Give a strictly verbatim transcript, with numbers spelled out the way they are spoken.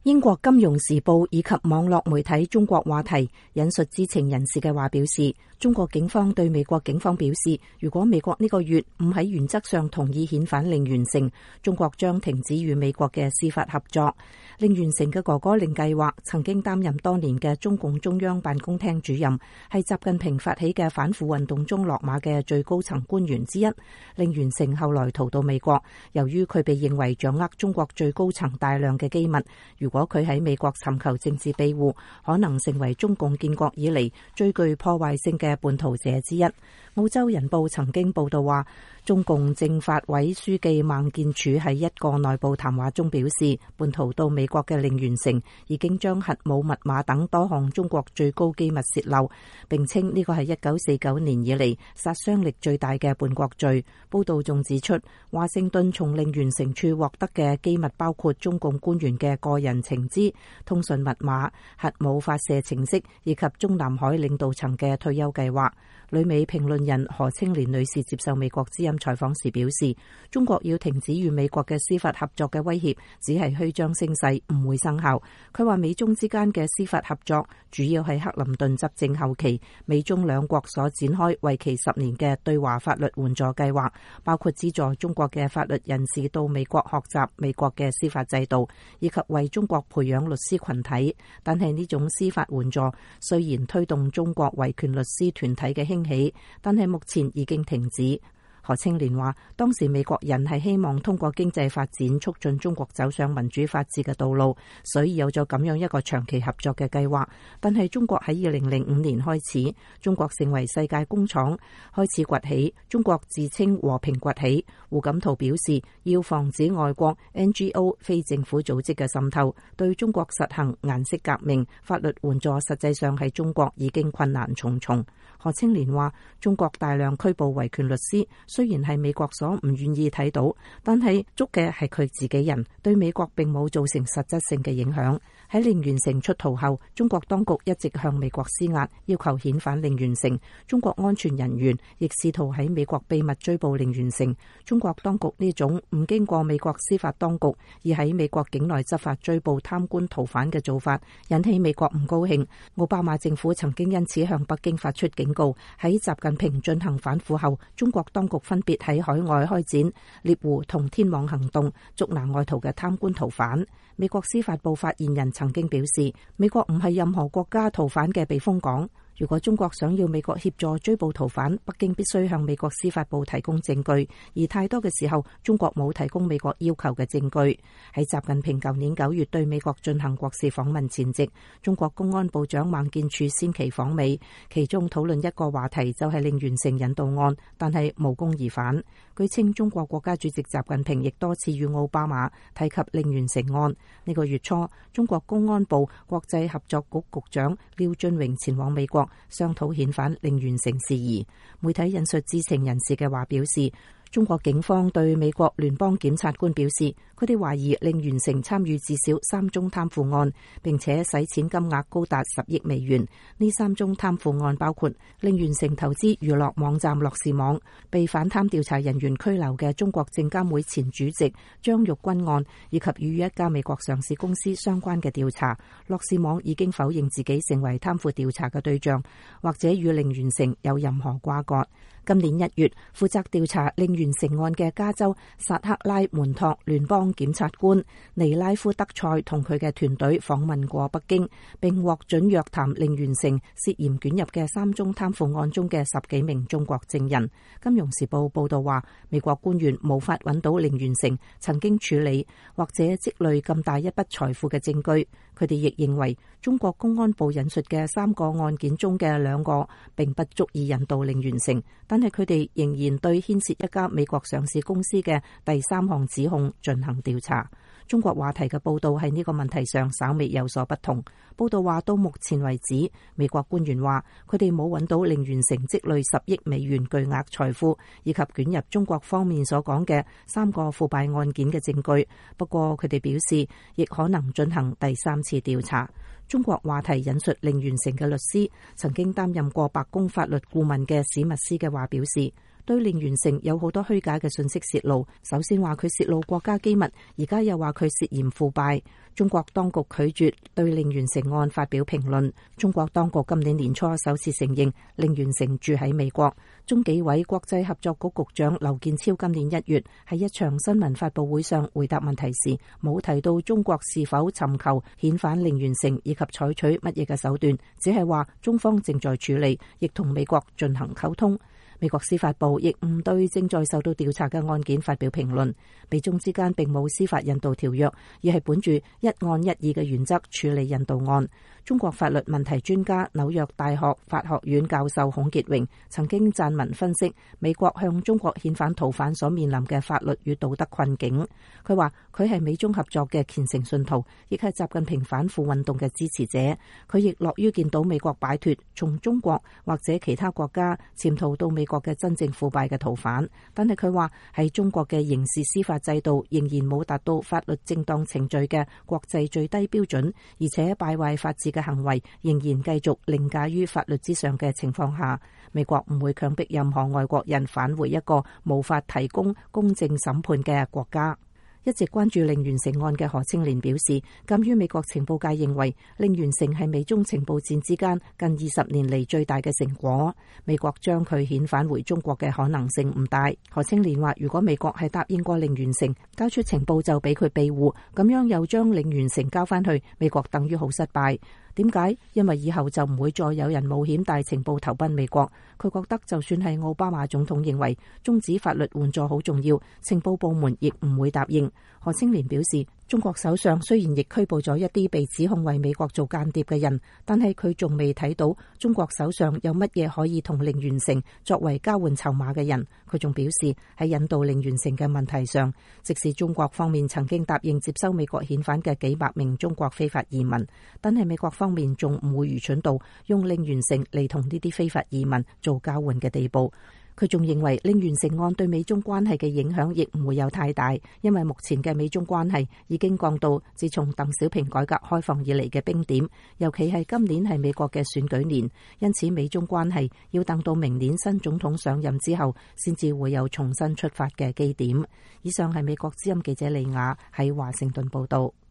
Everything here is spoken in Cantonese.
英國金融時報以及網絡媒體中國話題引述知情人士嘅話表示，中國警方對美國警方表示，如果美國呢個月唔喺原則上同意遣返令完成，中國將停止與美國嘅司法合作。令完成嘅哥哥令計劃曾經擔任多年嘅中共中央辦公廳主任，係習近平發起嘅反腐運動中落馬嘅最高層官員之一。令完成後來逃到美國，由於佢被認為掌握中國最高層大量嘅機密，如果佢喺美國尋求政治庇護，可能成為中共建國以嚟最具破壞性嘅叛逃者之一。澳洲人報曾經報道話，中共政法委書記孟建柱喺一個內部談話中表示，叛逃到美國嘅令完成已經將核武密碼等多項中國最高機密洩漏，並稱呢個係一九四九年以嚟殺傷力最大嘅叛國罪。報道仲指出，華盛頓從令完成處獲得嘅機密包括中共官員嘅個人情資、通訊密碼、核武發射程式以及中南海領導層嘅退休計劃。旅美評論人何清蓮女士接受美國之音採訪時表示，中國要停止與美國嘅司法合作嘅威脅只係虛張聲勢，唔會生效。佢話美中之間嘅司法合作主要係克林頓執政後期美中兩國所展開為期十年嘅對華法律援助計劃，包括資助中國嘅法律人士到美國學習美國嘅司法制度，以及為中國培養律師群體。但係呢種司法援助雖然推動中國維權律師團體嘅興起，但係目前已經停止。何清蓮話，當時美國人係希望通過經濟發展促進中國走上民主法治嘅道路，所以有咗咁樣一個長期合作嘅計劃。但係中國喺二零零五年開始，中國成為世界工廠，開始崛起。中國自稱和平崛起。胡錦濤表示，要防止外國 N G O 非政府組織嘅滲透，對中國實行顏色革命。法律援助實際上喺中國已經困難重重。何清蓮話，中國大量拘捕維權律師，雖然係美國所唔願意睇到，但係捉嘅係佢自己人，對美國並冇造成實質性嘅影響。喺令完成出逃後，中國當局一直向美國施壓，要求遣返令完成。中國安全人員亦試圖喺美國秘密追捕令完成。中國當局呢種唔經過美國司法當局而喺美國境內執法追捕貪官逃犯嘅做法，引起美國唔高興。奧巴馬政府曾經因此向北京發出警告，喺習近平進行反腐後，中國當局分別喺海外開展獵狐同天網行動，捉拿外逃嘅貪官逃犯。美國司法部發言人曾經表示，美國唔係任何國家逃犯嘅避風港。如果中國想要美國協助追捕逃犯，北京必須向美國司法部提供證據，而太多嘅時候，中國冇提供美國要求嘅證據。喺習近平舊年九月對美國進行國事訪問前夕，中國公安部長孟建柱先期訪美，其中討論一個話題就係令完成引渡案，但係無功而返。據稱，中國國家主席習近平亦多次與奧巴馬提及令完成案。呢個月初，中國公安部國際合作局局長廖俊榮前往美國商討遣返令完成事宜。媒體引述知情人士嘅話表示，中國警方對美國聯邦檢察官表示，佢哋懷疑令完成參與至少三宗貪腐案，並且洗錢金額高達十億美元。呢三宗貪腐案包括令完成投資娛樂網站樂視網、被反貪調查人員拘留嘅中國證監會前主席張玉軍案，以及與一家美國上市公司相關嘅調查。樂視網已經否認自己成為貪腐調查嘅對象，或者與令完成有任何瓜葛。今年一月，負責調查令完成案嘅加州薩克拉門托聯邦檢察官尼拉夫德塞同佢嘅團隊訪問過北京，並獲准約談令完成涉嫌捲入嘅三宗貪腐案中嘅十幾名中國證人。金融時報報道話，美國官員無法揾到令完成曾經處理或者積累咁大一筆財富嘅證據。佢哋亦認為中國公安部引述嘅三個案件中嘅兩個並不足以引渡令完成，但係佢哋仍然對牽涉一家美國上市公司嘅第三項指控進行調查。中國話題嘅報道喺呢個問題上稍微有所不同。報道話，到目前為止，美國官員話佢哋冇揾到令完成積累十億美元巨額財富以及捲入中國方面所講嘅三個腐敗案件嘅證據。不過佢哋表示，亦可能進行第三次調查。中國話題引述令完成嘅律師曾經擔任過白宮法律顧問嘅史密斯嘅話表示， 對令完成有好多虛假嘅信息泄露。首先話佢泄露國家機密，而家又話佢涉嫌腐敗。中國當局拒絕對令完成案發表評論。中國當局今年年初首次承認令完成住喺美國。中紀委國際合作局局長劉建超今年一月喺一場新聞發佈會上回答問題時，冇提到中國是否尋求遣返令完成以及採取乜嘢嘅手段，只係話中方正在處理，亦同美國進行溝通。美國司法部亦唔對正在受到調查嘅案件發表評論。美中之間並冇司法引渡條約，而係本住一案一議嘅原則處理引渡案。中國法律問題專家紐約大學法學院教授孔傑榮曾經撰文分析美國向中國遣返逃犯所面臨嘅法律與道德困境。佢話佢係美中合作嘅虔誠信徒，亦係習近平反腐運動嘅支持者。佢亦樂於見到美國擺脫從中國或者其他國家潛逃到美國嘅真正腐敗嘅逃犯。但係佢話喺中國嘅刑事司法制度仍然冇達到法律正當程序嘅國際最低標準，而且敗壞法治嘅行為仍然繼續凌駕於法律之上嘅情況下，美國唔會強迫任何外國人返回一個無法提供公正審判嘅國家。一直關注令完成案嘅何清漣表示，鑒於美國情報界認為令完成係美中情報戰之間近二十年嚟最大嘅成果，美國將佢遣返回中國嘅可能性唔大。何清漣話，如果美國係答應過令完成交出情報就俾佢庇護，咁樣又將令完成交翻去，美國等於好失敗。點解？因為以後就唔會再有人冒險帶情報投奔美國。佢覺得就算係奧巴馬總統認為終止法律援助好重要，情報部門亦唔會答應。何清漣表示，中國手上雖然亦拘捕咗一啲被指控為美國做間諜嘅人，但係佢仲未睇到中國手上有乜嘢可以同令完成作為交換籌碼嘅人。佢仲表示，喺引渡令完成嘅問題上，即使中國方面曾經答應接收美國遣返嘅幾百名中國非法移民，但係美國方面仲唔會愚蠢到用令完成嚟同呢啲非法移民做交換嘅地步。佢仲認為令完成案對美中關係嘅影響亦唔會有太大，因為目前嘅美中關係已經降到自從鄧小平改革開放以嚟嘅冰點，尤其係今年係美國嘅選舉年，因此美中關係要等到明年新總統上任之後先至會有重新出發嘅基點。以上係美國之音記者李雅喺華盛頓報道。